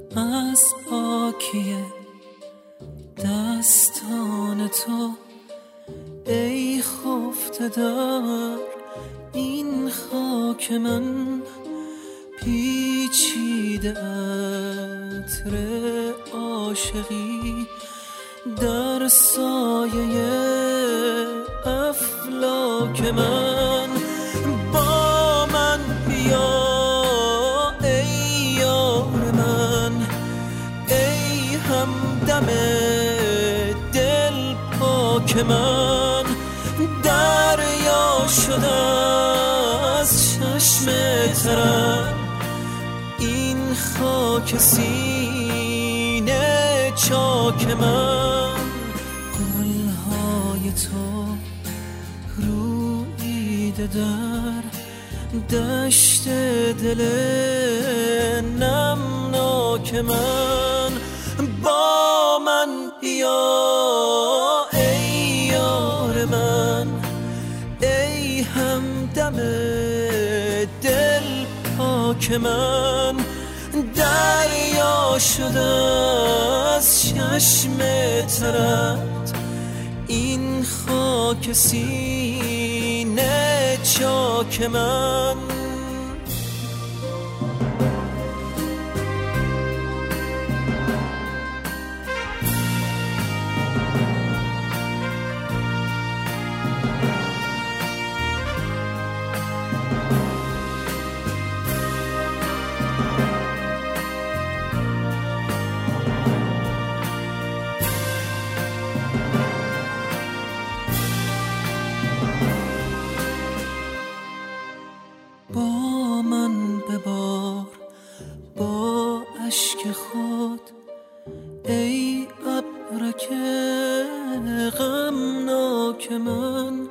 از پاکی دستان تو ای خفته در این خاک من، پیچیده عطر عاشقی در سایه افلاک من. با من بیا ای یار من، ای همدم دل پاک من. دریا شده از چشم ترم این خاک سینه چاک من. گلهای تو رویده در دشت دل نمناک من. با من بیا ای یار من، ای همدم دل پاک من. دریا شده از چشم ترت این خاک سینه چاک من. با من ببار با اشک خود ای ابرک غمناک من.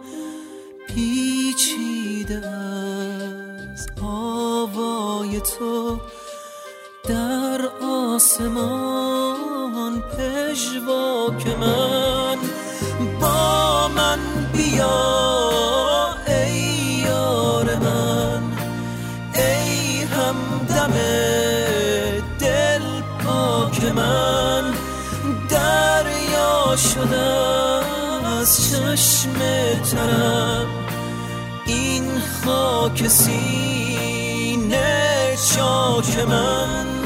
پیچیده از آوای تو در آسمان پژواک من. با من بیا ای یار من، ای همدم دل پاک من. دریا شده از چشم ترم این خاک سینه چاک من.